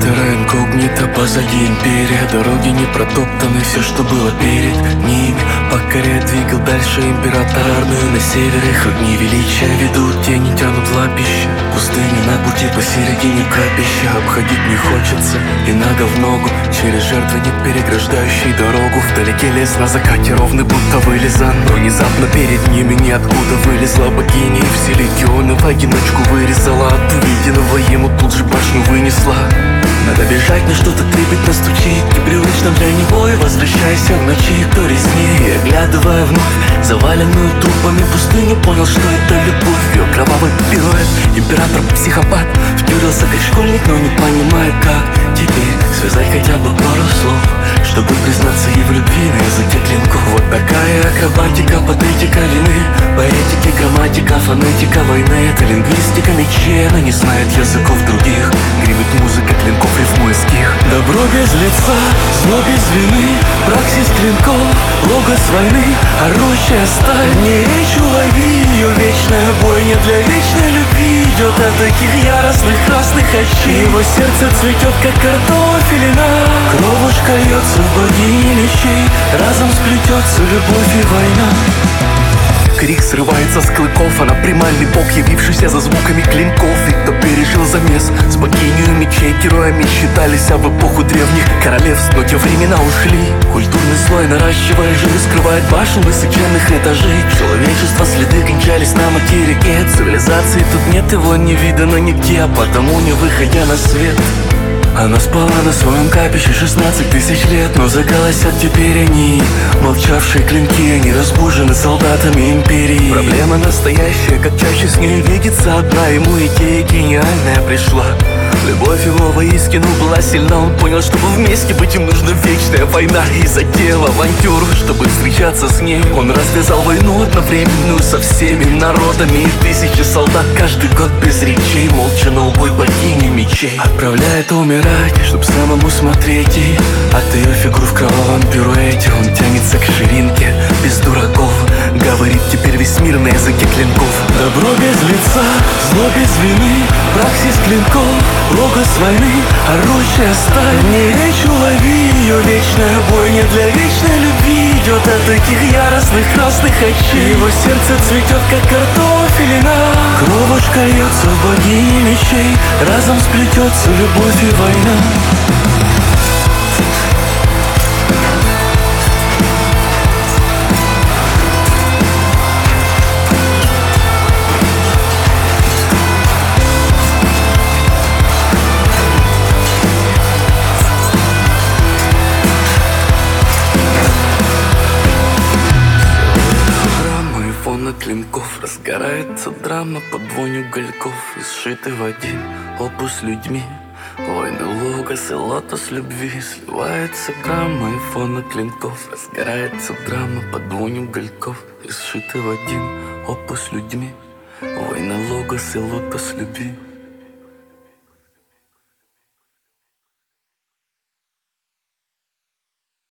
терра инкогнита, позади империя. Дороги не протоптаны, все, что было перед ними. Покоряя двигал дальше император армию на севере. Их огни величия ведут, тени тянут лапища. Пустыни на пути посередине капища. Обходить не хочется, и нога в ногу. Через жертвенник, переграждающий дорогу. Вдалеке лес на закате ровный, будто вылизан. Но внезапно перед ними ниоткуда вылезла богиня. И все легионы в одиночку вырезала. От увиденного ему тут же башню вынесла. Надо бежать, но что-то трепетно стучит. Непривычно для него, и возвращайся в ночи. Кто резнее, оглядывая вновь заваленную трупами пустыню, понял, что это любовь. Ее кровавый пируэт, император-психопат. Втюрился как школьник, но не понимает как теперь связать хотя бы пару слов, чтобы признаться ей в любви на языке клинков. Вот такая акробатика, патетика вины, поэтики, грамматика, фонетика войны. Это лингвистика мечей, она не знает языков других. Гремит музыка клинков, рифмуя стих. Добро без лица, зло без вины, праксис клинков, логос войны, орущая сталь. Не речь улови, ее вечная бойня для вечной любви идет от таких яростных красных очей. Его сердце цветет, как картофелина, кровушка льется в богини мечей. Разом сплетется любовь и война. Крик срывается с клыков, она примальный бог, явившийся за звуками клинков. И кто пережил замес с богиней мечей, героями считались, а в эпоху древних королевств. Но те времена ушли, культурный слой, наращивая жир, скрывает башен высоченных этажей. Человечество следы кончались на материке. Цивилизации тут нет, его не видано нигде, а потому не выходя на свет. Она спала на своем капище 16 тысяч лет, но заголосят теперь они. Молчавшие клинки, они разбужены солдатами империи. Проблема настоящая, как чаще с ней видится одна. Ему идея гениальная пришла. Любовь его воистину была сильна. Он понял, чтобы вместе быть им нужна вечная война. И затеял авантюру, чтобы встречаться с ней. Он развязал войну одновременную со всеми народами. И тысячи солдат каждый год без речей молча на убой богини мечей отправляет умирать, чтоб самому смотреть. И от ее фигур в кровавом пируэте он тянется к ширинке без дураков. Говорит теперь весь мир на языке клинков. Добро без лица, зло без вины, праксис клинков, логос войны, орущая сталь. Не речь улови, ее вечная бойня для вечной любви идет от таких яростных красных очей. Его сердце цветет, как картофелина, кровушка льется в богини мечей. Разом сплетется любовь и война. Клинков разгорается драма под вонью угольков, и сшиты в один опус людьми. Войны логос и лотос любви. Сливается грамма и фона клинков. Разгорается драма под вонью угольков, и сшиты в один опус людьми. Войны логос и лотос любви.